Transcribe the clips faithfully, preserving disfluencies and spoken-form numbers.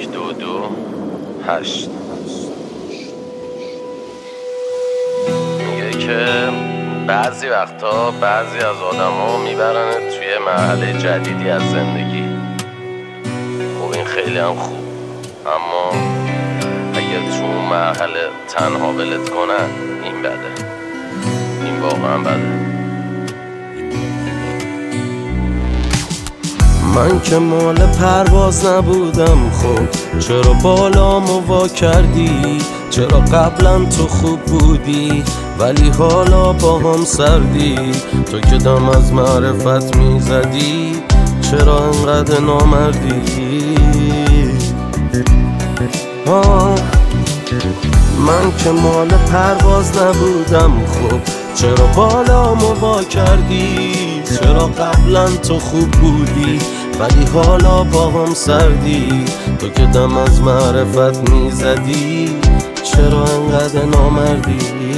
یک دو دو هشت میگه که بعضی وقتا بعضی از آدم ها میبرنه توی مرحله جدیدی از زندگی. خب این خیلی هم خوب، اما اگر تو اون مرحله تنها ولت کنن این بده، این واقعا بده. من که مال پرواز نبودم، خب چرا بالامو وا کردی؟ چرا قبلا تو خوب بودی ولی حالا با هم سردی؟ تو که دم از معرفت میزدی، چرا انقدر نامردی؟ آه من که مال پرواز نبودم، خب چرا بالامو وا کردی؟ چرا قبلا تو خوب بودی ولی حالا با هم سردی؟ تو که دم از معرفت میزدی، چرا انقدر نامردی؟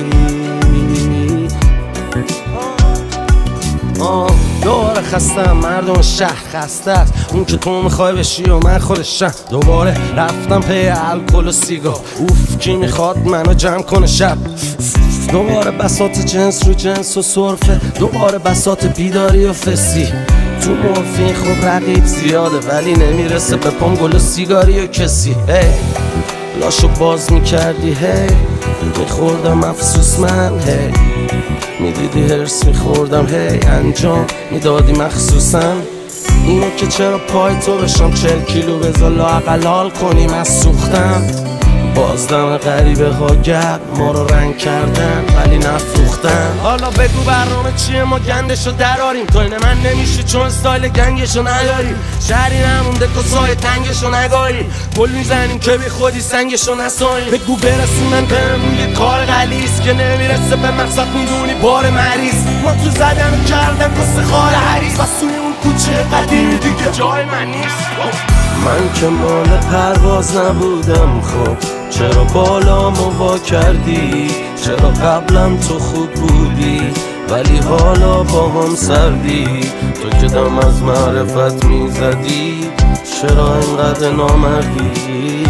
آه دوباره خستم، مردم شهر خسته است. اون که تو میخوای بشی و من خودشم. دوباره رفتم پی الکل و سیگار، اوف کی میخواد منو جمع کنه شب. دوباره بساط جنس رو جنس و صرفه، دوباره بساط بیداری و فسی. تو مورفین خب رقیب زیاده ولی نمیرسه به پام گل و سیگاری و کسی. هی لاشو باز میکردی، هی میخوردم افسوس من، هی میدیدی هرس میخوردم، هی انجام میدادی مخصوصا. اینو که چرا پای تو بشم چل کیلو بذار لااقل حال کنیم از سوختم. بازدم غریبه ها گرد ما رو رنگ کردن ولی نفروختن. حالا بگو برنامه چیه ما گندشو دراریم؟ تو اینه من نمیشه چون استایل گنگشو نداریم. شهری نمونده کسای تنگشو نگاریم، گل میزنیم که بی خودی سنگشو نساییم. بگو برسونن بهمون یه کار غلیظ که نمیرسه به مقصد میدونی بار مریض. ما تو زدن و کردن کس خار حریص، بس توی اون کوچه قدیمی دیگه جای من نیست. من که مال پرواز نبودم، خب چرا بالامو وا کردی؟ چرا قبلا تو خوب بودی ولی حالا با هم سردی؟ تو که دم از معرفت میزدی، چرا اینقدر نامردی؟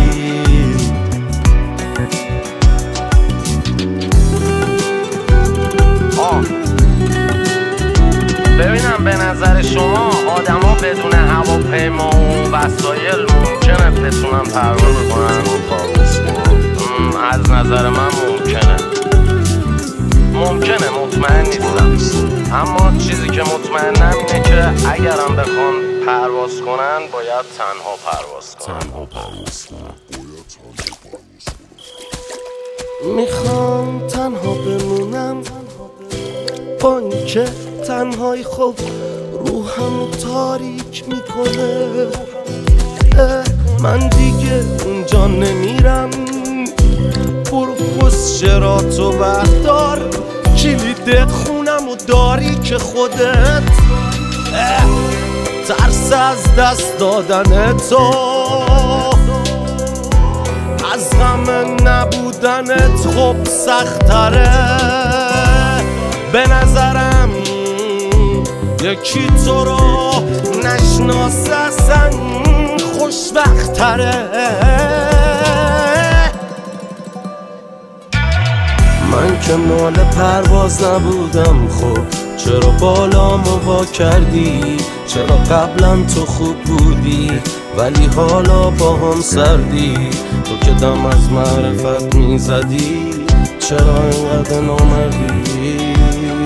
ببینم به نظر شما آدما بدون هواپیما و وسایل ممکنه بتونن پرواز کنن؟ از نظر من ممکنه ممکنه مطمئن نیستم، اما چیزی که مطمئنم اینه که اگرم بخوان پرواز کنن باید تنها پرواز کنن. میخوام تنها بمونم با اینکه تنهایی خب روحمو تاریک میکنه. من دیگه اونجا نمیرم، برو پسچراتو بردار، کلید خونمو داری که خودت. ترس از دست دادن تو، از غم نبودنت خب سختره. به نظرم یکی تو رو نشناسه اصلا خوشبختره. من که مال پرواز نبودم، خب چرا بالامو وا کردی؟ چرا قبلا تو خوب بودی ولی حالا با هم سردی؟ تو که دم از معرفت میزدی، چرا اینقدر نامردی؟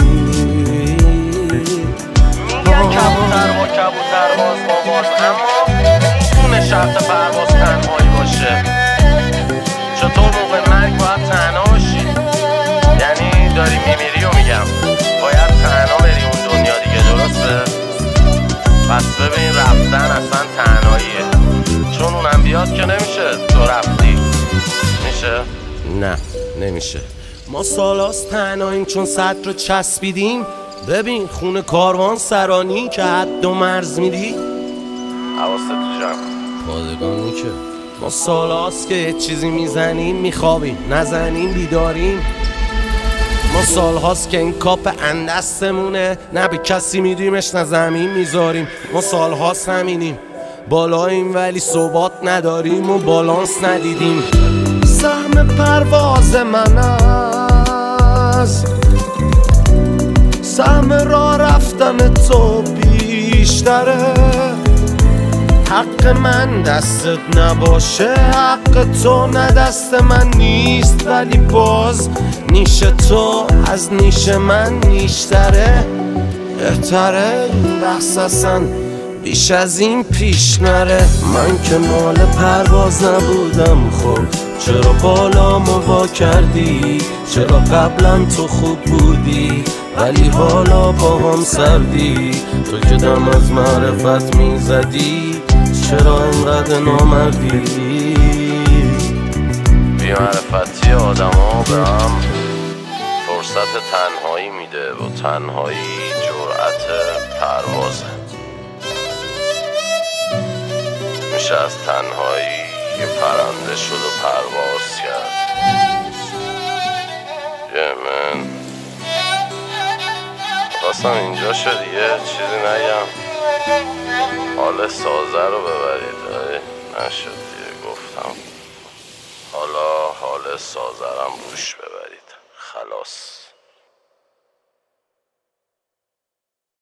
میگن کبوتر با کبوتر باز با باز، اما میتونه شرط پرواز تنهایی باشه. چطور موقع مرگ باید تنها باشی؟ یعنی داری میمیری و میگم باید تنها بری اون دنیا دیگه، درسته؟ پس ببین رفتن اصلا تنهاییه، چون اونم بیاد که نمیشه تو رفتی. میشه؟ نه نمیشه. ما سالاست تنهاییم چون صد رو چسبیدیم. ببین خونه کاروان سرانی که حد و مرز میدی. حواست تو جمع پادگانی که ما سالاست که یه چیزی میزنیم میخوابیم، نزنیم بیداریم. ما سال هاست که این کاپ اندستمونه، نه به کسی میدیمش نه زمین میذاریم. ما سال هاست همینیم بالاییم ولی ثبات نداریم و بالانس ندیدیم. سهم پرواز من است، سهم راه رفتن تو بیشتره. حق من دستت نباشه، حق تو نه دست من نیست، ولی باز نیش تو از نیش من نیشتره. بهتره این بحث اصلا بیش از این پیش نره. من که مال پرواز نبودم، خب چرا بالامو وا کردی؟ چرا قبلا تو خوب بودی ولی حالا با هم سردی؟ تو که دم از معرفت میزدی چرا انقدر نامردی؟ بی معرفتی آدم ها به هم فرصت تنهایی میده و تنهایی جرأت پروازه. میشه از تنهایی یه پرنده شد و پرواز کرد. یه من خواستم اینجا شد یه چیزی نگم، حال سازه رو ببرید، نشد دیگه. گفتم حالا حال سازه رو روش ببرید. خلاص.